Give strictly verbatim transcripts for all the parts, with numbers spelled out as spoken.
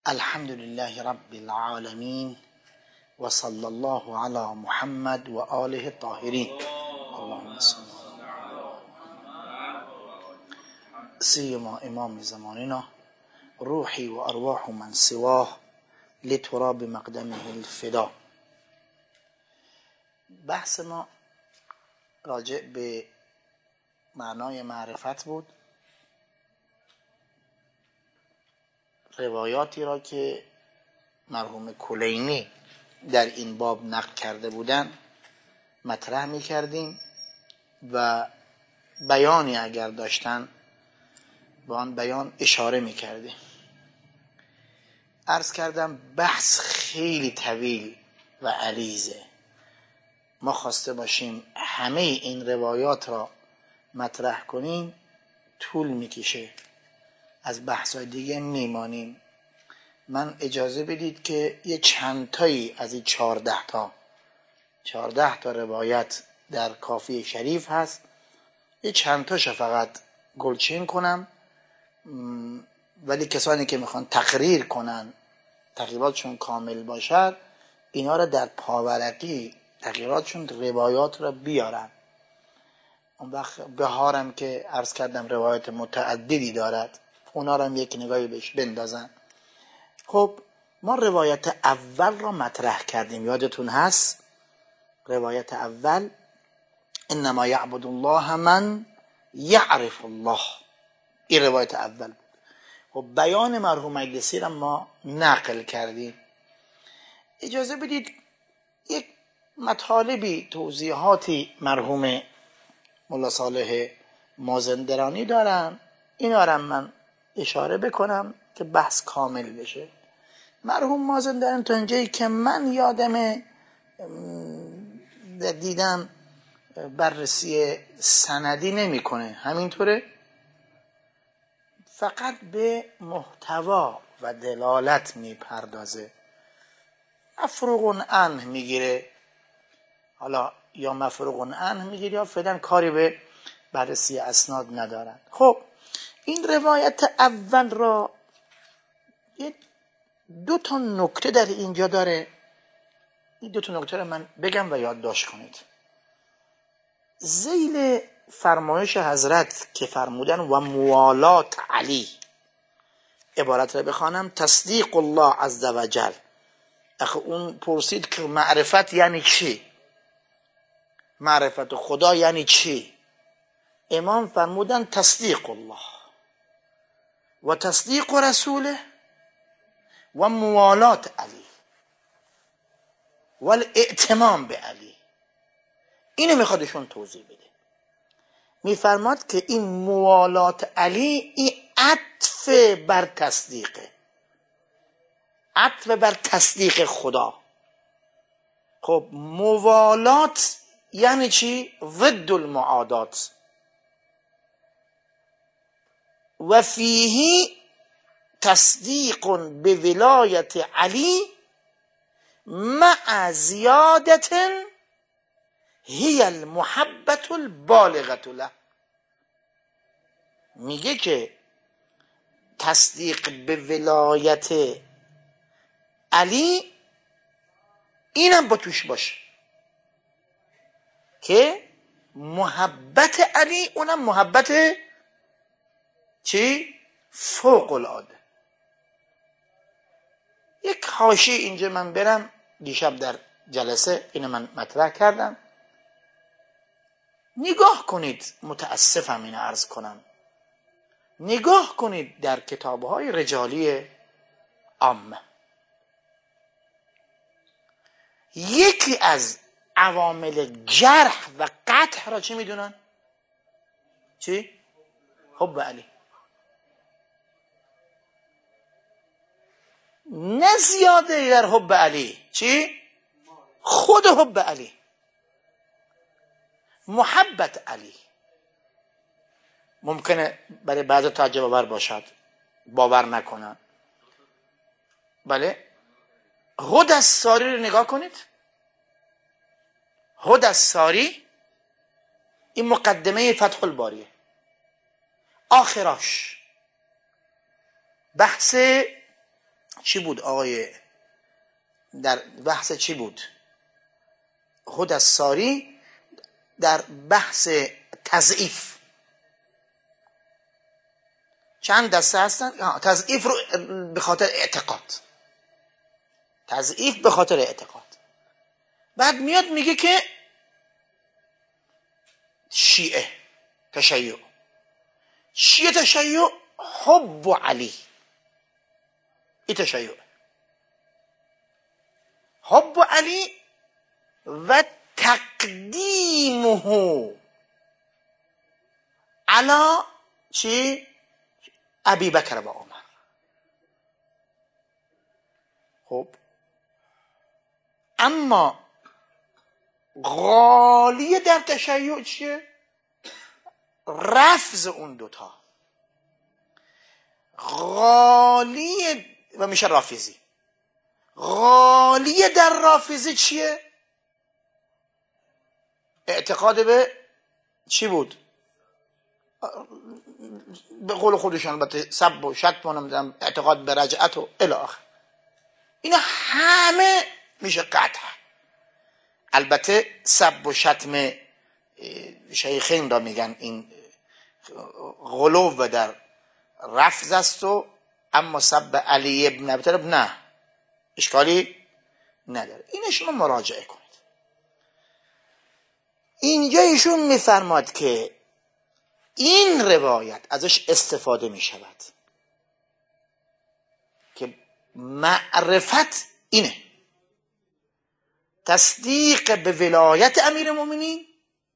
الحمد لله رب العالمين وصلى الله على محمد و آله الطاهرین. اللهم صل سیما امام زماننا روحی و ارواح من سواه لتراب مقدمه الفدا. بحث ما راجع به معنای معرفت بود. روایاتی را که مرحوم کلینی در این باب نقل کرده بودند مطرح می کردیم و بیانی اگر داشتن با آن بیان اشاره می کردیم. عرض کردم بحث خیلی طویل و عریضه. ما خواسته باشیم همه این روایات را مطرح کنیم طول میکشه، از بحث‌های دیگه میمانیم. من اجازه بدید که یه چند تایی از این چهارده تا چهارده تا روایت در کافی شریف هست، یه چند تاشو فقط گلچین کنم، ولی کسانی که میخوان تقریر کنن تقریراتشون کامل باشد اینا را در پاورقی تقریراتشون روایات را بیارن. اون وقت بهارم که عرض کردم روایت متعددی دارد اونا را هم یک نگاهی بهش بندازن. خب ما روایت اول را مطرح کردیم، یادتون هست؟ روایت اول انما یعبد الله من یعرف الله، این روایت اول بود. خب بیان مرحوم مجلسی را ما نقل کردیم. اجازه بدید یک مطالبی توضیحاتی مرحوم مولا صالح مازندرانی دارن، اینا را من اشاره بکنم که بحث کامل بشه. مرحوم مازندرانی تا اینجایی که من یادم دیدم بررسی سندی نمیکنه، همینطوره، فقط به محتوا و دلالت میپردازه، مفروغ عنه میگیره، حالا یا مفروغ عنه میگیره یا فعلا کاری به بررسی اسناد ندارن. خب این روایت اول را یه دو تا نکته در اینجا داره، این دو تا نکته رو من بگم و یادداشت کنید. ذیل فرمایش حضرت که فرمودن و موالات علی، عبارت را بخوانم تصدیق الله عز و جل. اخه اون پرسید که معرفت یعنی چی؟ معرفت خدا یعنی چی؟ امام فرمودن تصدیق الله و تصدیق رسوله و موالات علی و الاعتمام به علی. اینو میخوادشون توضیح بده. میفرماد که این موالات علی این عطف بر تصدیقه، عطف بر تصدیق خدا. خب موالات یعنی چی؟ ضد المعادات. و فیه تصدیق به ولایت علی مع زیادت هی المحبت البالغة له. میگه که تصدیق به ولایت علی اینم با توش باشه که محبت علی اونم محبت چی؟ فوق العاده. یک حاشیه اینجا من برم، دیشب در جلسه اینو من مطرح کردم، نگاه کنید، متاسفم این عرض کنم، نگاه کنید در کتاب‌های رجالی عامه. یکی از عوامل جرح و قطع را چی میدونن؟ چی؟ حب علی. نه زیاده در حب علی، چی؟ خود حب علی، محبت علی. ممکنه برای بعضی تعجب آور باشد، باور نکنن. بله، هد الساری رو نگاه کنید. هد الساری این مقدمه فتح الباریه، آخراش بحث چی بود آقای در بحث چی بود خود از ساری در بحث تضعیف چند دسته هستن؟ تضعیف رو به خاطر اعتقاد، تضعیف به خاطر اعتقاد. بعد میاد میگه که شیعه تشیع، شیعه تشیع حب علی، این تشیع حب علی و تقدیمه علی چی؟ ابی بکر و عمر. خب اما غالیه در تشیع چیه؟ رفض اون دوتا. غالیه و میشه رافضی. غالیه در رافضی چیه؟ اعتقاد به چی بود؟ به قول خودشان البته سب و شتم و نمیدونم اعتقاد به رجعت و الی آخر. اینا همه میشه قطع. البته سب و شتم شیخین را میگن این غلو در رفض است و اما سب علی ابن ابی طالب نه، اشکالی نداره. اینو شما مراجعه کنید. اینجا ایشون میفرماد که این روایت ازش استفاده میشود که معرفت اینه، تصدیق به ولایت امیر المؤمنین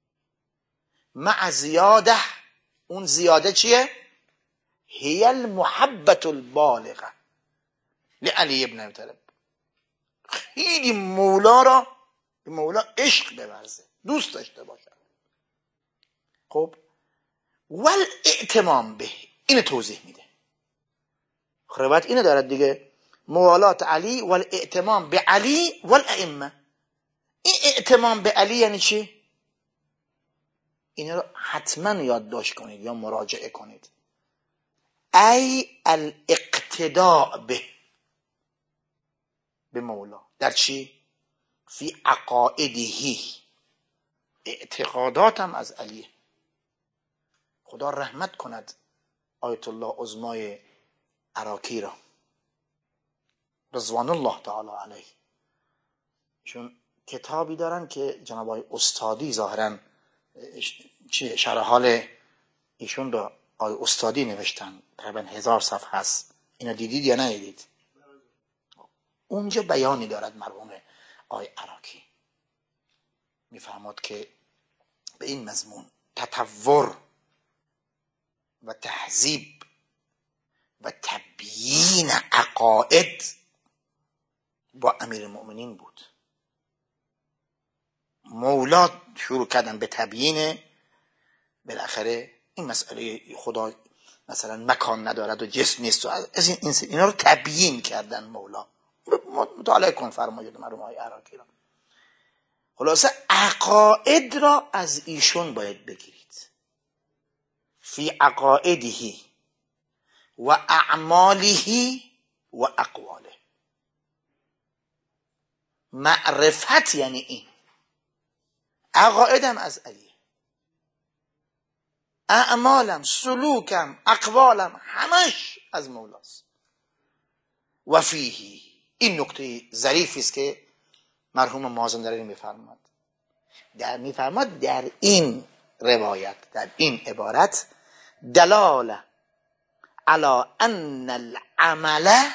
مع زیاده. اون زیاده چیه؟ هی المحبت البالغه لعلی ابن ابی طالب. خیلی مولا را به مولا عشق بورزه، دوست داشته باشه. خب ول اعتمام به، اینو توضیح میده. روایت اینو دارد دیگه، موالات علی ول اعتمام به علی ول ائمه. این اعتمام به علی یعنی چی؟ اینا رو حتما یادداشت کنید یا مراجعه کنید. ای الاقتداء به، به مولا در چی؟ فی عقائدهی، اعتقاداتم از علیه. خدا رحمت کند آیت الله عظمای عراقی را رضوان الله تعالی علیه. چون کتابی دارن که جناب آقای استادی ظاهرا چی شرح حال ایشون رو آقای استادی نوشتن، تقریبا هزار صفحه هست. اینا دیدید یا ندیدید؟ اونجا بیانی دارد مرحوم آقای عراقی، میفهمد که به این مضمون تطور و تهذیب و تبیین عقاید با امیر المؤمنین بود. مولا شروع کردن به تبیین، بالاخره این مسئله خدا مثلا مکان ندارد و جسم نیست و از این اینا رو تبیین کردن. مولا مطالعه کن فرمایید مرحوم آقای عراقی را. خلاصه عقاید را از ایشون باید بگیرید. فی عقائده و اعماله و اقواله. معرفت یعنی این. عقایدم از علی، اعمالم، سلوکم، اقوالم همش از مولاست. و فیه، این نکته ظریفی است که مرحوم مازندرانی میفرماد. در میفرماد در این روایت، در این عبارت دلاله علی ان العمل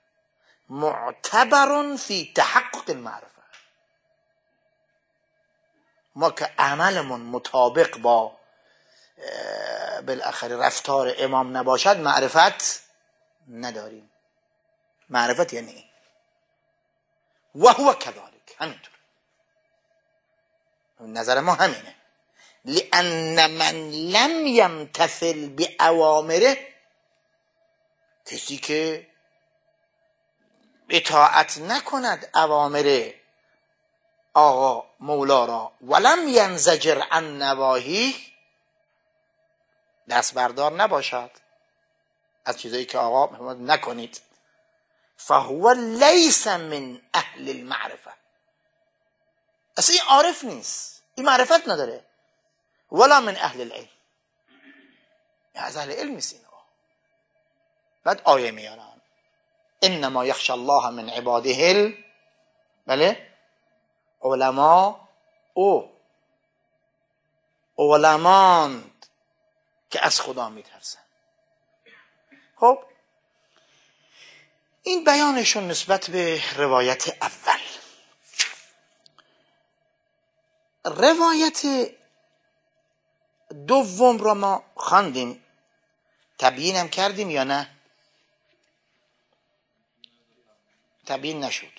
معتبر فی تحقق المعرفه. ما که عملمون مطابق با بالاخره رفتار امام نباشد معرفت نداریم. معرفت یعنی این. و هو کذالک، همینطور نظر ما همینه. لأن من لم یمتثل بأوامره، کسی که اطاعت نکند اوامر آقا مولا را، ولم ینزجر عن نواهی، دست بردار نباشد از چیزایی که آقا نکنید، فهو لیس من اهل المعرفه. اصلا این عارف نیست، این معرفت نداره. ولا من اهل العلم، از اهل علم نیست اینا. بعد آیه میارن انما یخشى الله من عباده ال بله علما، او علمان که از خدا میترسن. خب این بیانشون نسبت به روایت اول. روایت دوم را ما خواندیم، تبیینم کردیم یا نه؟ تبیین نشد.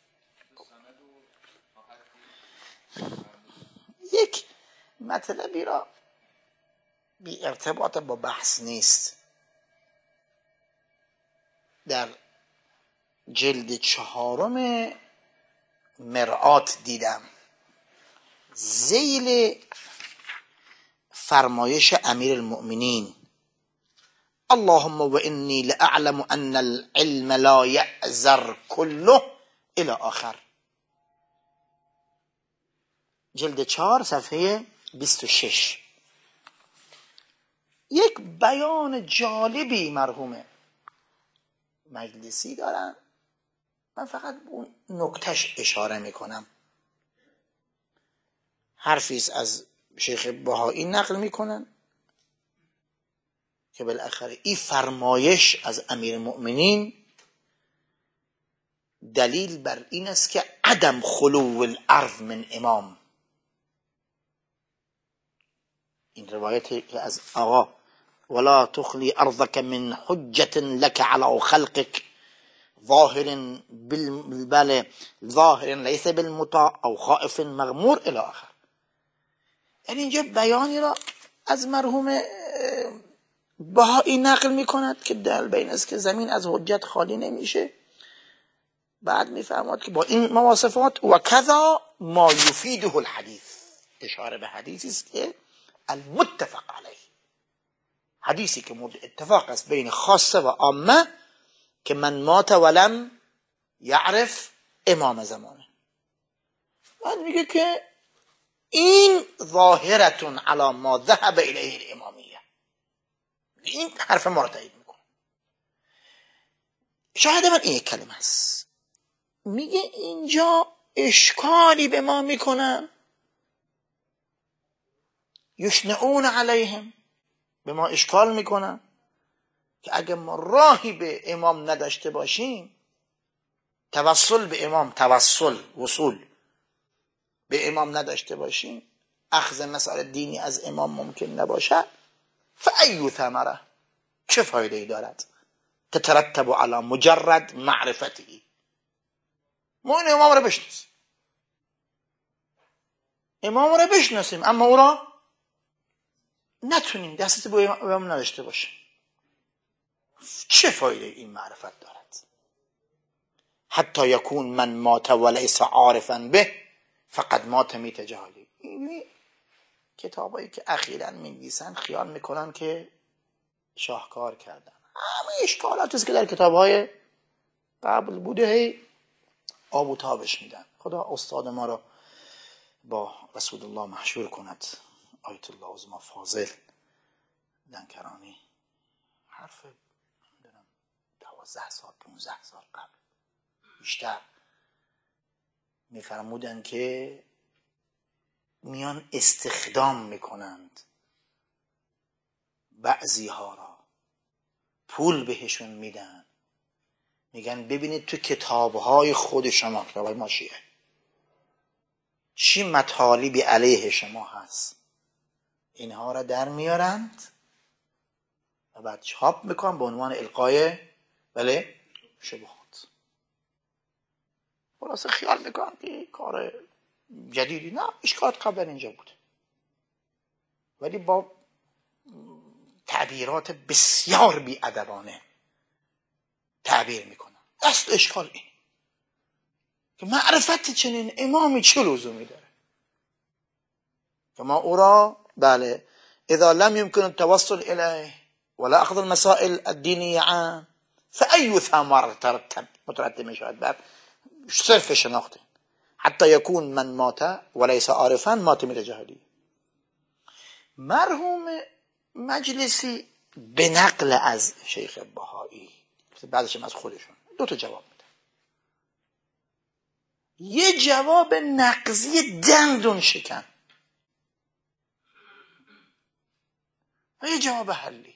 یک مطلبی را بی ارتباط با بحث نیست، در جلد چهارم مرآت دیدم، ذیل فرمایش امیر المؤمنین اللهم و انی لأعلم ان العلم لا یعذر كله الى آخر، جلد چهار صفحه بیست و شش. یک بیان جالبی مرحوم مجلسی دارن، من فقط اون نکتهش اشاره میکنم. حرفی از شیخ بهایی نقل میکنن که بالاخره این فرمایش از امیر المؤمنین دلیل بر این است که عدم خلو الارض من امام. این روایتی که از آقا ولا تخلی ارضك من حجة لك على خلقك ظاهر بالبال ظاهر ليس بالمطاع او خائف مغمور الى آخر. یعنی اینجا بیانی را از مرحوم بهایی نقل میکند که در بین است که زمین از حجت خالی نمیشه. بعد میفرماد که با این مواصفات و کذا ما یفیده الحدیث، اشاره به حدیثی است که المتفق علیه، حدیثی که مورد اتفاق است بین خاصه و عامه، که من مات ولم یعرف امام زمانه. بعد میگه که این ظاهرتون علی ما ذهب الیه الامامیه، این حرف ما رو تایید میکنه. شاهد من این یک کلمه است. میگه اینجا اشکالی به ما میکنن، یشنعون علیهم، به ما اشکال میکنن که اگه ما راهی به امام نداشته باشیم، توسل به امام، توسل وصول به امام نداشته باشیم، اخذ مسائل دینی از امام ممکن نباشد، فأی ثمره، چه فایده ای دارد؟ تترتب علی مجرد معرفتی. ما این امام رو بشناسیم، امام رو بشناسیم اما او را نتونیم دستت با امام نداشته باشیم، چه فایده این معرفت دارد؟ حتی یکون من مات ولیس عارفا به فقد مات میت جهالی. این کتابایی که اخیراً می‌نویسن خیال میکنن که شاهکار کردن، همه اشکالات است که در کتاب‌های قبل بوده هی آب و تابش میدن. خدا استاد ما را با رسول الله محشور کند. آیت الله عظما فاضل دنکرانی، حرف نمیدونم دوازده سال پونزده سال قبل بیشتر میفرمودن که میان استخدام میکنند بعضی ها را، پول بهشون میدن، میگن ببینید تو کتابهای خود شما، کتابهای ما شیعه، چی مطالبی علیه شما هست، اینها را در میارند و بعد چاپ میکنن به عنوان القای بله شبهات. خلاصه خیال میکنن که کار جدیدی نه، اشکالات قبلا اینجا بود، ولی با تعبیرات بسیار بی‌ادبانه تعبیر میکنن. اصل اشکال این که معرفت چنین امامی چه لزومی داره که ما او را بله اذا لم يمكن التوصل الیه ولا اخذ المسائل الدینیه عام فأي ثمر ترتب مترتب می شود بر صرف شناخته. حتی یکون من مات ولیس عارفا مات من جهلی. مرحوم مجلسی به نقل از شیخ بهایی، بعدش از خودشون، دو تا جواب میده. یه جواب نقضی دندون شکن و یه جواب حلی.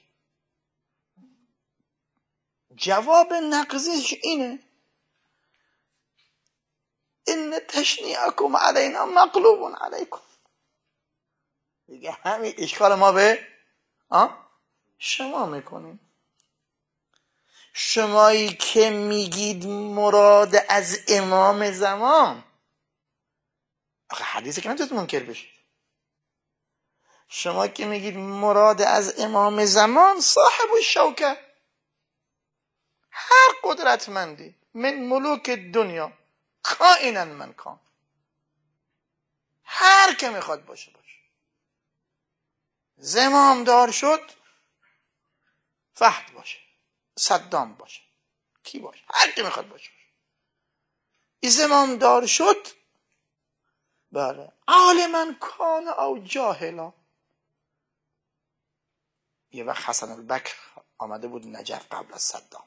جواب نقضیش اینه: ان تشنیعکم علینا مغلوب علیکم. دیگه همین اشکال ما به آه؟ شما میکنیم. شمایی که میگید مراد از امام زمان، آخه حدیثه که نمیتونید منکر بشید. شما که میگید مراد از امام زمان، صاحب الشوکه، هر قدرتمندی من ملوک دنیا کائنا من کان، هر که میخواد باشه باشه، زمام دار شد، فهد باشه، صدام باشه، کی باشه، هر که میخواد باشه باشه. این زمام دار شد، بله، عالما کان او جاهلا. یه وقت حسن البکر آمده بود نجف قبل از صدام،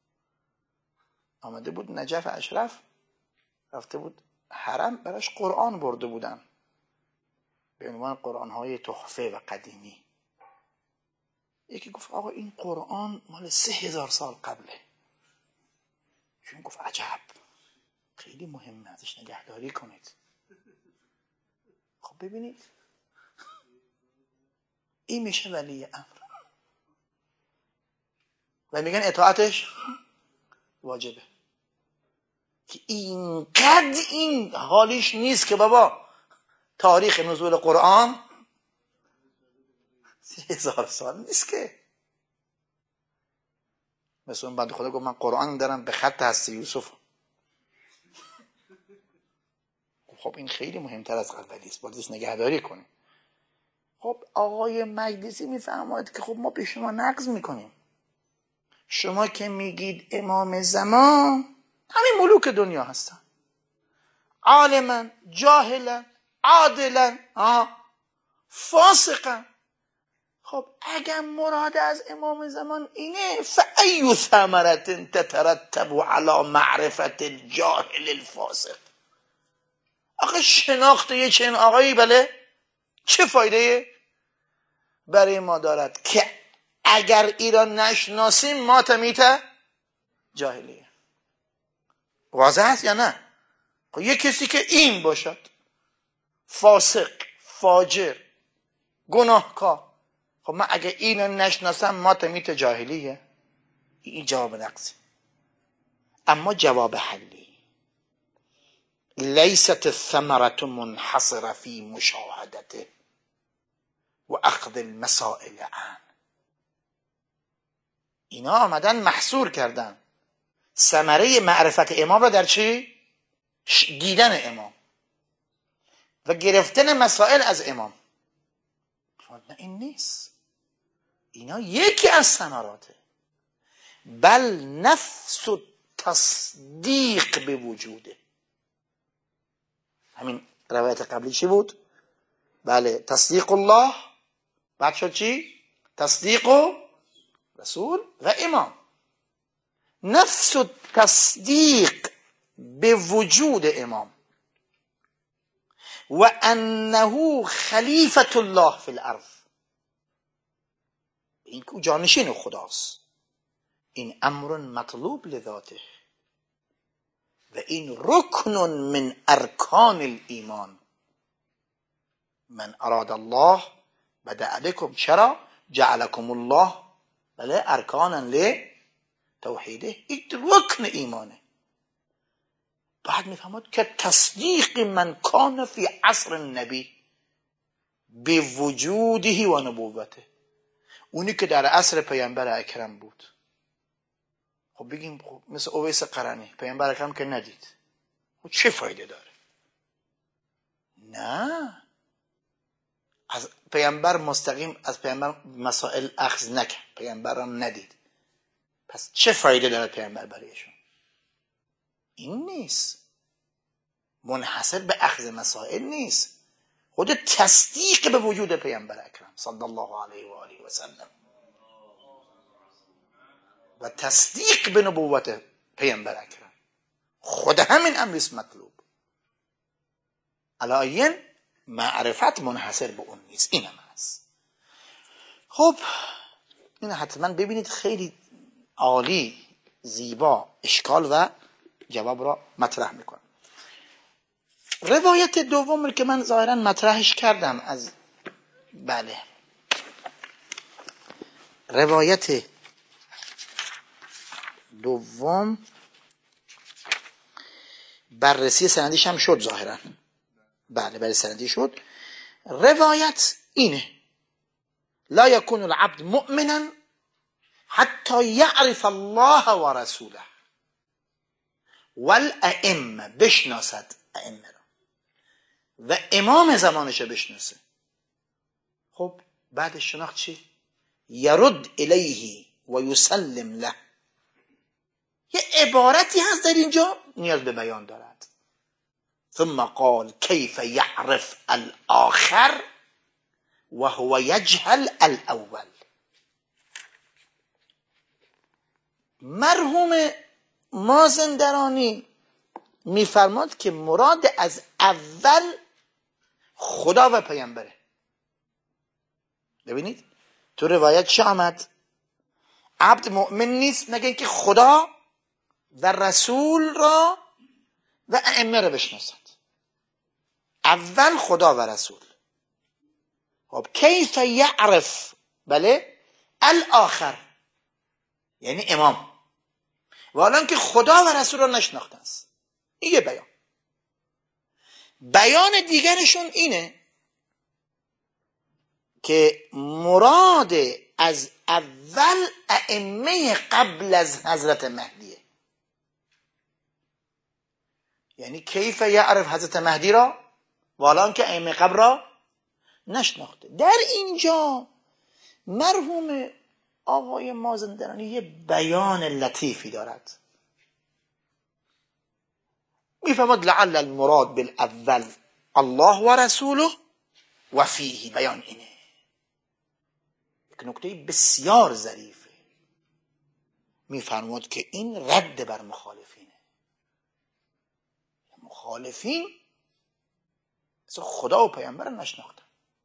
آمده بود نجف اشرف، رفته بود حرم، براش قرآن برده بودن به عنوان قرآن‌های تحفه و قدیمی. یکی گفت آقا این قرآن مال سه هزار سال قبله. چون گفت عجب، خیلی مهمه، ازش نگهداری کنید. خب ببینید، این میشه ولی امر و میگن اطاعتش واجبه. که اینقدر این حالیش نیست که بابا تاریخ نزول قرآن سه هزار سال نیست که. مثل اون بنده خدا گفت من قرآن دارم به خط هست یوسف. خب این خیلی مهمتر از قبلی است، باید ازش نگهداری کنیم. خب آقای مجلسی میفرماید که خب ما به شما نقض میکنیم. شما که میگید امام زمان، همین ملوک دنیا هستن، عالما، جاهلا، عادلا، فاسقا. خب اگر مراد از امام زمان اینه، فأی ثمرة تترتب علی معرفت الجاهل الفاسق. آخه شناخت یه چنین آقایی بله چه فایده برای ما دارد که اگر ایران نشناسیم ما تمیت جاهلیه. واضح است یا نه؟ خب یه کسی که این باشد، فاسق، فاجر، گناهکار، خب من اگه اینو نشناسم ما تمیت جاهلیه. این جواب نقصی. اما جواب حلی: لیست الثمرة منحصرة في مشاهدته و اخذ المسائل عنه. اینا آمدن محصور کردن ثمره معرفت امام را در چی؟ دیدن امام و گرفتن مسائل از امام. نه این نیست، اینا یکی از ثمراته. بل نفس تصدیق به وجوده. همین روایت قبلی چی بود؟ بله، تصدیق الله، بعد شد چی؟ تصدیق رسول و امام. نفس تصدیق به وجود امام و انه خلیفة الله فی الارض، این که جانشین خداست. این امر مطلوب لذاته و این رکن من ارکان الایمان. من اراد الله بدأ بكم، چرا؟ جعلكم الله بله ارکانا لتوحیده. این رکن ایمانه. بعد میفهمد که تصدیق من کان فی عصر النبی به وجوده و نبوته، اونی که در عصر پیامبر اکرم بود. خب بگیم خب مثل اویس قرنی، پیامبر اکرم که ندید، خب چه فایده داره؟ نه، از پیامبر مستقیم از پیامبر مسائل اخذ نکرد، پیامبر هم ندید، پس چه فایده داره پیامبر برایشون؟ این نیست، منحصر به اخذ مسائل نیست، خود تصدیق به وجود پیامبر اکرم صلی الله علیه و آله و سلم و تصدیق به نبوت پیامبر اکرم، خود همین امریست مطلوب. علایین معرفت منحصر به اون نیست، این هم هست. خب این حتما ببینید، خیلی عالی، زیبا اشکال و جواب را مطرح میکنه. روایت دوم که من ظاهرا مطرحش کردم از بله روایت دوم بررسی سندیش هم شد ظاهرا. بله بررسی سندی شد. روایت اینه: لا یکون العبد مؤمنا حتی یعرف الله و رسوله والائمه، بشناسد ائمه را و امام زمانش بشناسه. خب بعد شناخت چی؟ یرد الیه و یسلم له. یه عبارتی هست در اینجا نیاز به بیان دارد. ثم قال کیف یعرف الاخر و هو یجهل الاول. مرحوم مازندرانی میفرماد که مراد از اول خدا و پیامبره. ببینید تو روایت چه آمد؟ عبد مؤمن نیست مگر اینکه خدا و رسول را و ائمه را بشناسد. اول خدا و رسول. خب کیف یعرف، بله، الاخر یعنی امام، و حالا که خدا و رسول را نشناخته است. این یه بیان. بیان دیگرشون اینه که مراد از اول ائمه قبل از حضرت مهدیه. یعنی کیف یعرف حضرت مهدی را و حالا که ائمه قبل را نشناخته. در اینجا مرحوم آقای مازندرانی یه بیان لطیفی دارد. میفهمد لعل المراد بالاول الله و رسوله و فیه. بیان اینه، یک نکته بسیار ظریفه. میفرماد که این رد بر مخالفینه. مخالفین اصلا خدا و پیامبر نشناختن.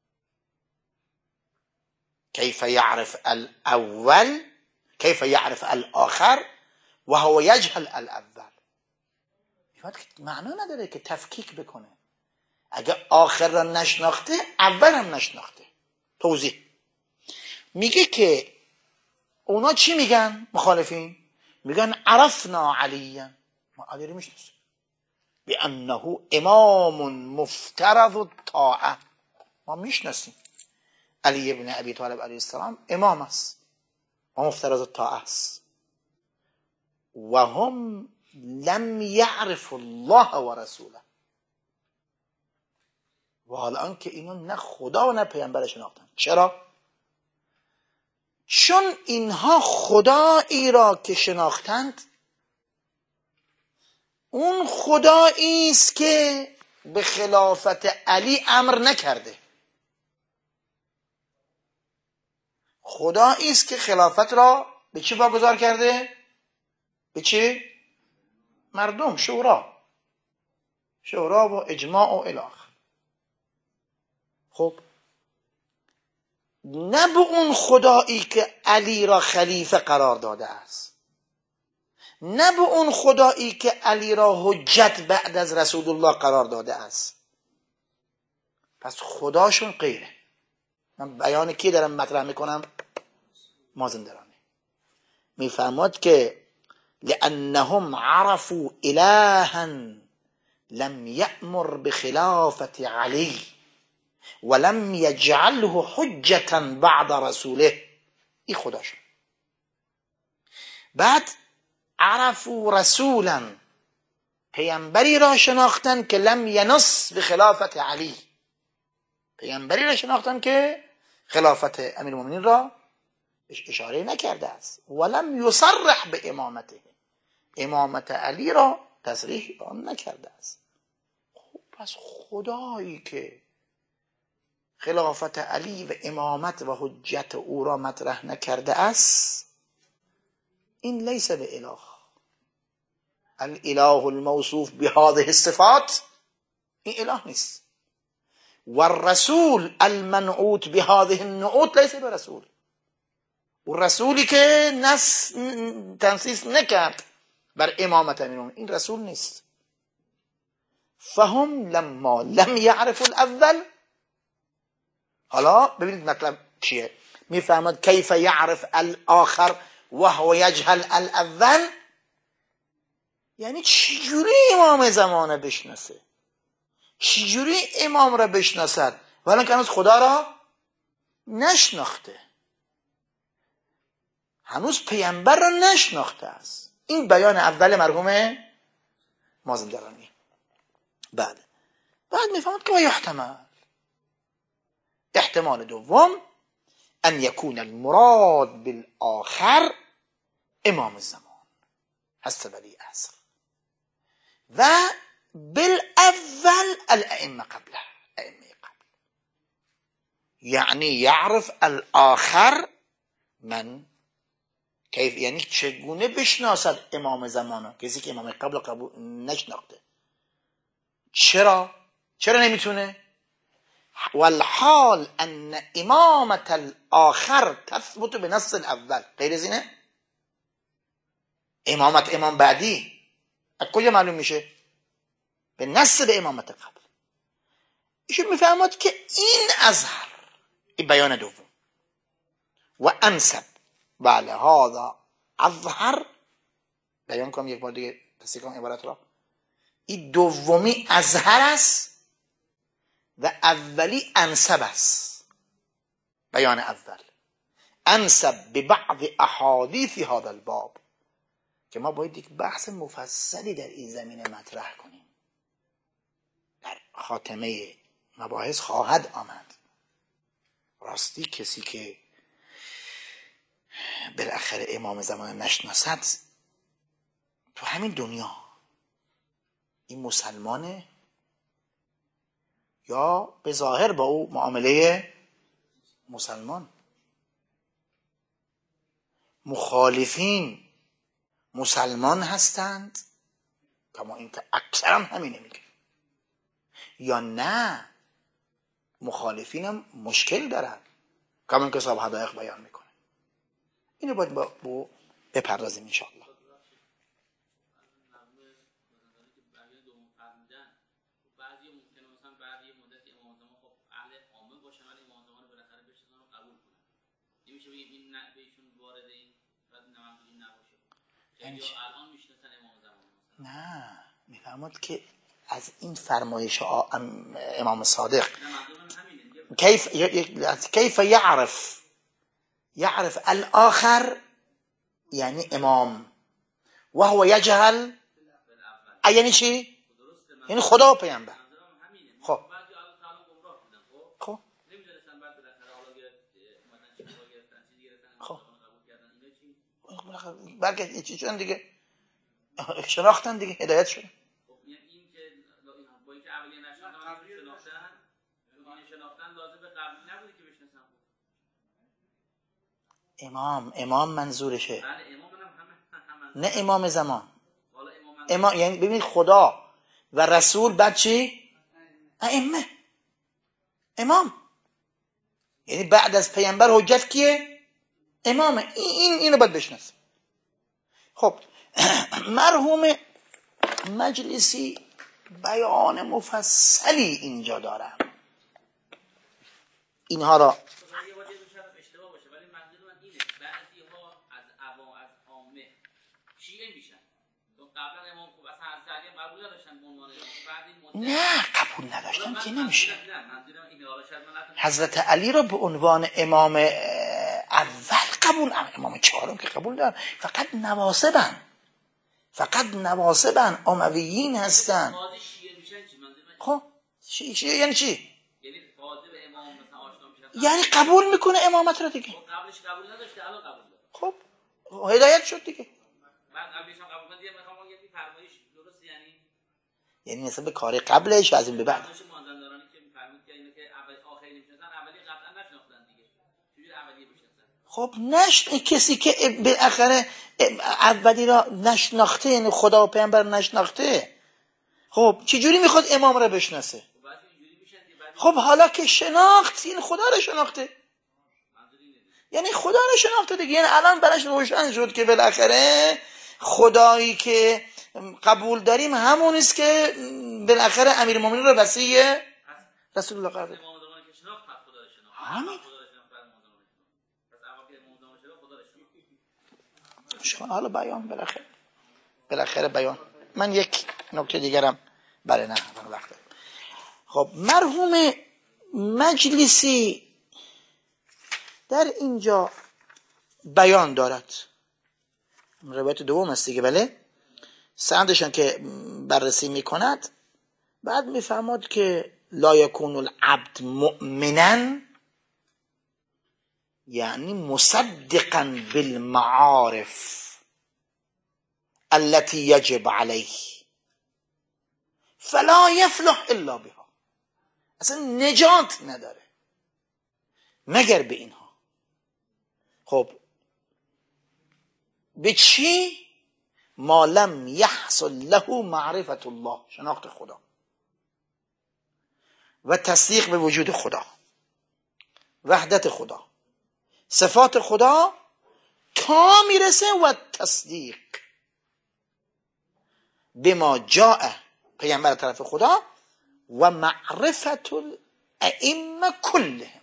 کیف یعرف الاول کیف یعرف الاخر و هو یجهل الاول. معنا نداره که تفکیک بکنه. اگه آخر را نشناخته اول هم نشناخته. توضیح میگه که اونا چی میگن؟ مخالفین میگن عرفنا علیه، ما علی رو میشناسیم، بانه امام مفترض الطاعه، ما میشناسیم علی ابن ابی طالب علیه السلام امام است و مفترض الطاعه است. و هم لم یعرف الله و رسوله. و حالا آنکه اینو نه خدا و نه پیامبر شناختن. چرا؟ چون اینها خدایی را که شناختند اون خدایی است که به خلافت علی امر نکرده. خدایی است که خلافت را به چی واگذار کرده؟ به چی؟ مردم، شورا شورا و اجماع و الاخ. خب نه به اون خدایی که علی را خلیفه قرار داده است، نه به اون خدایی که علی را حجت بعد از رسول الله قرار داده است. پس خداشون غیره. من بیان کی دارم مطرح میکنم؟ مازندرانی میفرماد که لأنهم عرفوا إلها لم يأمر بخلافة علي ولم يجعله حجة بعد رسوله. این خداشون. بعد عرفوا رسولا، پیامبری را شناختن که لم ینص بخلافة علی، پیامبری را شناختن که خلافت امیرالمومنین را اشاره نکرده است. ولم یصرح به امامته، امامت علی را تصریح آن نکرده است. خب پس خدایی که خلافت علی و امامت و حجت او را مطرح نکرده است، این لیس به اله. الاله الموصوف بهذه الصفات، این اله نیست. و الرسول المنعوت بهذه النعوت لیس به رسول. و رسولی که نس تنصیص نکرد بر امامت امین، این رسول نیست. فهم لما لم يعرف الاول. حالا ببینید مطلب چیه. میفهمد کیف یعرف الاخر وهو یجهل الاول، یعنی چجوری امام زمانه بشناسه، چجوری امام را بشناسد ولی که هنوز خدا را نشناخته، هنوز پیامبر را نشناخته است. این بیان اول مرحوم مازندرانی. بعد بعد میفهمد که یحتمل، احتمال دوم ان یکون المراد بالآخر امام الزمان هست ولی عصر و بالاول الائمه قبله، ائمه قبل. یعنی یعرف الاخر من کیف، یعنی چگونه بشناسد امام زمانه، کسی که امام قبل قبول نشناخته. چرا؟ چرا نمیتونه؟ والحال ان امامت الاخر تثبت بنص الاول. غیر از اینه؟ امامت امام بعدی از کجا معلوم میشه؟ به نص به امامت قبل. ایشون میفهمد که این اظهر، این بیان دوم، و انسب، بله هذا اظهر، بیان کنم یک بار دیگه تصحیح کنم عبارت را، این دومی اظهر است و اولی انسب است. بیان اول انسب به بعض احادیث هذا الباب، که ما باید یک بحث مفصلی در این زمینه مطرح کنیم، در خاتمه مباحث خواهد آمد. راستی کسی که بالاخره امام زمان نشناسد تو همین دنیا این مسلمانه یا به ظاهر با او معامله مسلمان. مخالفین مسلمان هستند کما این که اکثرا همینه میگه، یا نه مخالفین هم مشکل دارن کما این که صاحب حدایق بیان میکنه. اینو باید با بو بپردازیم انشاءالله. نه میفهمد که از این فرمایش امام صادق کیف کیف یعرف یعرف الاخر، یعنی امام، و هو یجهل، یعنی چی؟ یعنی خدا و پیامبر. خب خب خب برگرد چی شدن دیگه؟ شناختن دیگه، هدایت شدن. امام امام منظورشه، نه امام زمان. امام یعنی ببینید خدا و رسول بعد چی؟ ائمه. امام یعنی بعد از پیامبر حجت کیه؟ امامه. این اینو باید بشناسیم. خب مرحوم مجلسی بیان مفصلی اینجا دارم، اینها را نه قبول نداشتن که نمیشه. حضرت علی را به عنوان امام اول قبول، امام چهارم که قبول دارن، فقط نواسبن، فقط نواسبن، امویین هستن. خب شیعه یعنی چی؟ یعنی قبول میکنه امامت رو دیگه. قبلش قبول نداشته الان قبول داره. خب هدایت شد دیگه. بعد قبلش هم قبول دیگه میخوام یه فرمایش درست یعنی یعنی مثلا به کار قبلش و از این به بعد فرمایش مانداندارانی که میفرمود که اینو که اول آخری نمیشناسن اولی قطعا نشناختن دیگه. چجوری اولی میشناسن؟ خب نشت کسی که بالاخره اولی را نشناخته یعنی خدا و پیامبر نشناخته خب چجوری میخواد امام را بشناسه؟ خب حالا که شناخت این خدا را شناخته یعنی خدا را شناخته دیگه. یعنی الان براش روشن شد که بالاخره خدایی که قبول داریم همون است که بالاخره امیرالمومنین را وصی رسول الله قرار داد. همین حالا بیان بالاخره بالاخره بیان. من یک نکته دیگرم برای نه وقت دارم. خب مرحوم مجلسی در اینجا بیان دارد، روایت دوم است دیگه، بله، سندشان که بررسی میکند بعد میفهمد که لا یکون العبد مؤمنا یعنی مصدقا بالمعارف التي يجب عليه فلا يفلح الا بها. اصلا نجات نداره مگر به اینها. خب به چی؟ ما لم يحصل له معرفت الله، شناخت خدا و تصدیق به وجود خدا، وحدت خدا، صفات خدا، تا میرسه و تصدیق بما جاء پیامبر طرف خدا و معرفت الائمه كلهم.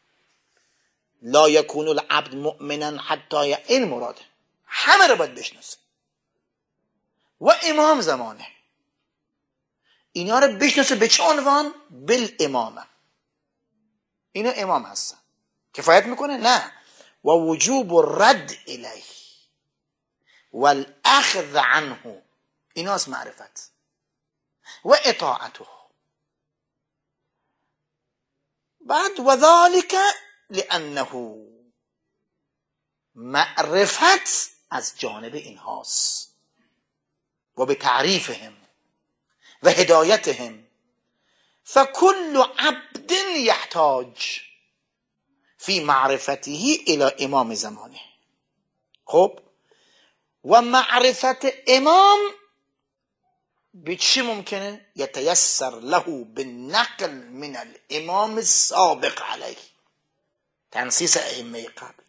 لا يكون العبد مؤمنا حتی این مراده همه رو باید بشناسه و امام زمانه اینا رو بشناسه. به چه عنوان؟ بالامامه. اینا امام هستن. کفایت میکنه؟ نه. و وجوب الرد الیه والاخذ عنه، ایناست معرفت و اطاعته. بعد و ذلك لانه معرفت از جانب اینهاست و به تعریفهم و هدایتهم. فكل عبد يحتاج في معرفته الى امام زمانه. خب و معرفت امام به چی ممکنه؟ یتیسر له بالنقل من الامام السابق علیه، تنصیص ائمه قبل.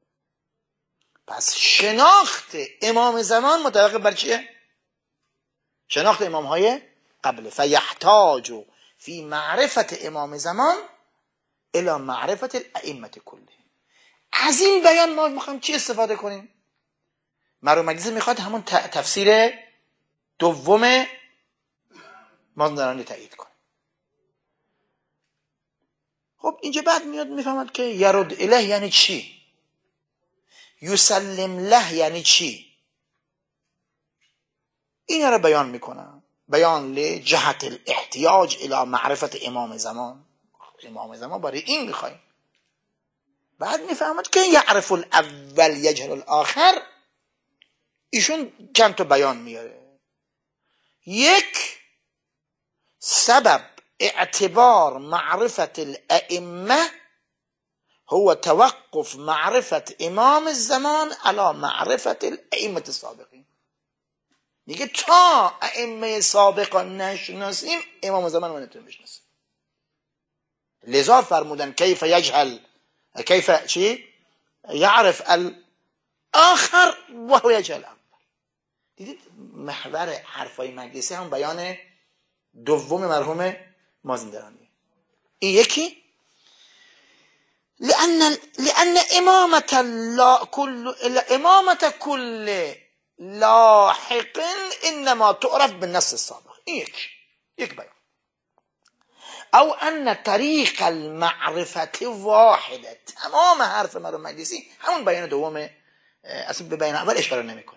پس شناخت امام زمان متوقف بر چیه؟ شناخت امام های قبل. فیحتاج فی معرفت امام زمان الى معرفت الائمه کلهم. از این بیان ما میخوایم چی استفاده کنیم؟ مرحوم مجلسی میخواد همون تفسیر دوم مازندرانی تایید کنه. خب اینجا بعد میاد میفهمد که یرد الیه یعنی چی، یسلم له یعنی چی. اینا رو بیان میکنم، بیان لجهت الاحتیاج الى معرفت امام زمان. امام زمان برای این میخوایم. بعد میفهمد که یعرف الاول یجهل الاخر. ایشون چند تا بیان میاره. یک، سبب اعتبار معرفت الائمه هو توقف معرفت امام الزمان على معرفت الائمه السابقین. دیگه تا ائمه سابقان نشناسیم امام زمان رو نمیتونیم بشناسیم. لذا فرمودن کیف یجهل کیف چی یعرف الاخر و هو یجهل اول. دیدید محور حرفای مجلسی هم بیان دوم مرحوم مازندرانی. این یکی لأن لأن امامة لا كل امامة كل لاحق انما تعرف بالنص السابق. این یک یک بیان. او ان طریق المعرفت واحده. تمام حرف مرحوم مجلسی همون بیان دوم اصلا به بیان اول اشاره نمیکنه.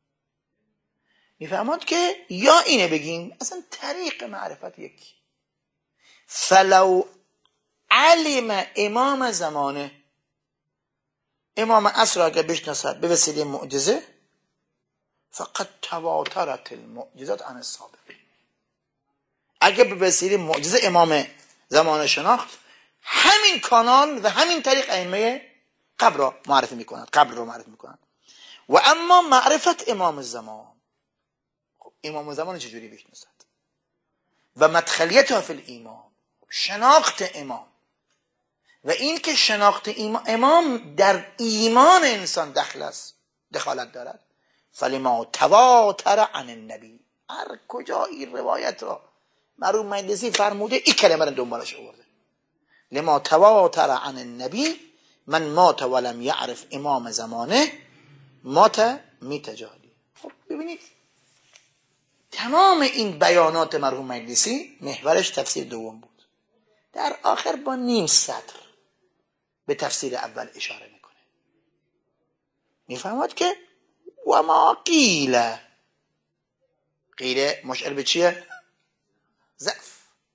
میفهمد که یا اینه بگیم اصلا طریق معرفت یکی. فلو علم امام زمانه، امام عصر اگر بشناسد به وسیله معجزه، فقط تواترت المعجزات عن السابقین. اگر به وسیله معجزه امام زمان شناخت، همین کانال و همین طریق ائمه قبل را معرفی میکنند، قبل را معرفی میکنند. و اما معرفت امام زمان، خب امام زمان چجوری بشناسد؟ و مدخلیتها فی الایمان، شناخت امام، و این که شناخت امام در ایمان انسان دخل است، دخالت دارد. فلما تواتر عن النبی، هر کجا این روایت را مرحوم مجلسی فرموده این کلمه را دنبالش آورده. لما تواتر عن النبی من مات ولم یعرف امام زمانه مات میتجالی. خب ببینید تمام این بیانات مرحوم مجلسی محورش تفسیر دوم بود. در آخر با نیم سطر به تفسیر اول اشاره میکنه، میفهمد که و ما قیل، قیل مشعر به چیه؟ ضعف.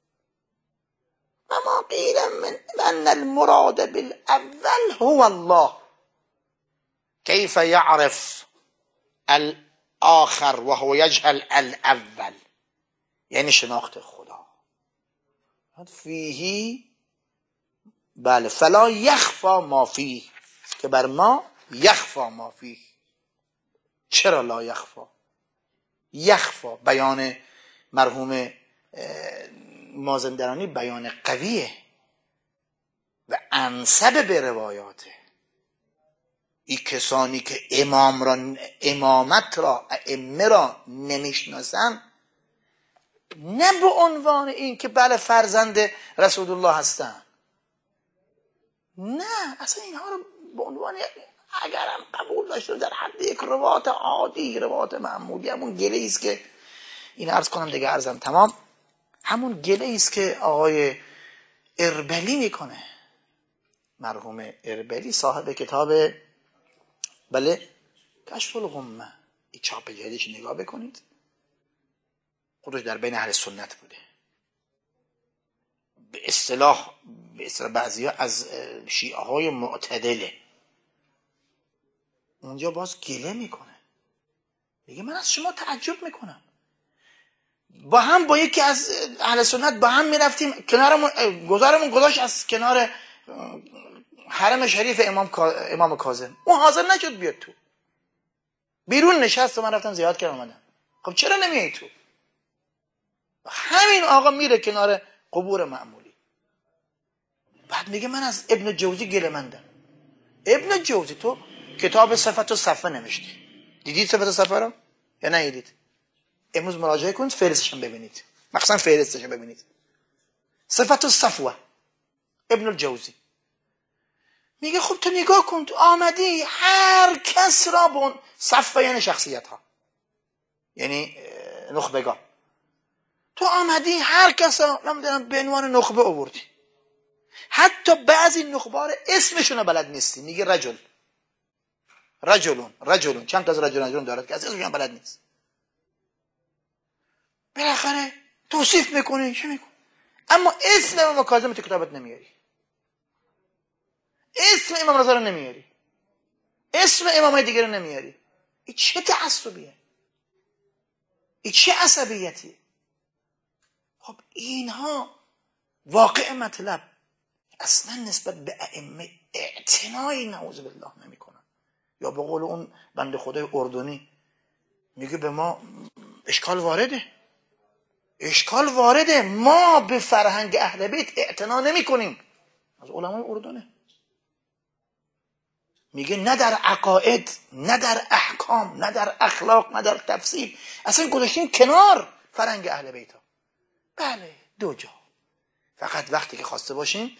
و ما قیل من ان المراد بالاول هو الله، کیف یعرف الاخر و هو یجهل الاول، یعنی شناخت خدا. فیهی بله فلا یخفا ما فیه، که بر ما یخفا ما فیه. چرا لا یخفا؟ یخفا بیان مرحوم مازندرانی بیان قویه و انسب به روایاته. این کسانی که امام را، امامت را، ائمه را نمیشناسن، نه به عنوان این که بله فرزند رسول الله هستن، نه، اصلا اینها رو به عنوان اگرم قبول داشته در حد یک روایت عادی، روایت معمولی، همون گله است که این عرض کنم دیگه عرضم تمام، همون گله است که آقای اربلی میکنه، مرحوم اربلی صاحب کتاب بله کشف الغمه، این چاپ جدیدش نگاه بکنید، خودش در بین اهل سنت بوده. به اصطلاح به اصطلاح بعضی ها از شیعه های معتدله، اونجا باز گله میکنه، میگه من از شما تعجب میکنم، با هم با یکی از اهل سنت با هم میرفتیم کنارمون، گذارمون گذاشت از کنار حرم شریف امام امام کاظم، اون حاضر نشد بیاد تو، بیرون نشست و من رفتم زیارت کردم اومدم. خب چرا نمیای تو؟ همین آقا میره کنار قبور معمولی، بعد میگه من از ابن جوزی گله مندم. ابن جوزی تو کتاب صفت و صفه نوشتی، دیدید صفت و صفه رو یا ندیدید؟ امروز مراجعه کنید فهرستش ببینید، مخصوصا فهرستش ببینید. صفت و صفوه ابن الجوزی میگه خب تو نگاه کن، تو آمدی هر کس را بون صفه، یعنی شخصیت ها، یعنی نخبگان، تو آمدی هر کس را نمیدونم به عنوان نخبه آوردی، حتی بعضی نخبار اسمشون رو بلد نیستی، میگه رجل رجلون رجلون چند تا از رجل رجلون دارد که از اسمشون بلد نیست، بالاخره توصیف میکنی چه میکنی، اما اسم امام کاظم تو کتابت نمیاری، اسم امام رضا رو نمیاری، اسم امامای دیگر رو نمیاری. این چه تعصبیه؟ این چه عصبیتیه؟ خب اینها واقع مطلب اصلا نسبت به ائمه اعتنایی نعوذ بالله نمیکنن. یا به قول اون بنده خدای اردنی میگه به ما اشکال وارده، اشکال وارده، ما به فرهنگ اهل بیت اعتنا نمی کنیم. از علمای اردنه میگه نه در عقاید، نه در احکام، نه در اخلاق، نه در تفسیر، اصلا گذاشتیم کنار فرهنگ اهل بیت ها. بله دو جا، فقط وقتی که خواسته باشیم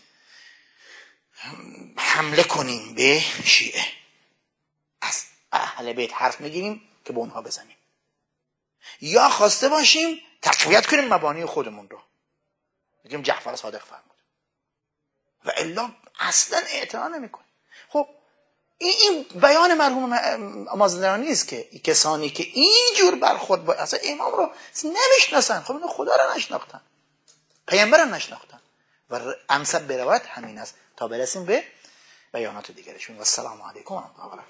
حمله کنیم به شیعه، از اهل بیت حرف میگیریم که به اونها بزنیم، یا خواسته باشیم تقویت کنیم مبانی خودمون رو، میگیم جعفر صادق فرمود، و الا اصلا اعتنا نمیکنیم. خب این این بیان مرحوم مازندرانی است که کسانی که اینجور برخورد با اصلا امام رو نمیشناسن، خب اینو خدا رو نشناختن، پیامبر رو نشناختن، و امثل به روایت همین است تا برسیم به بیانات دیگرشون. و السلام علیکم و رحمت الله و برکاته.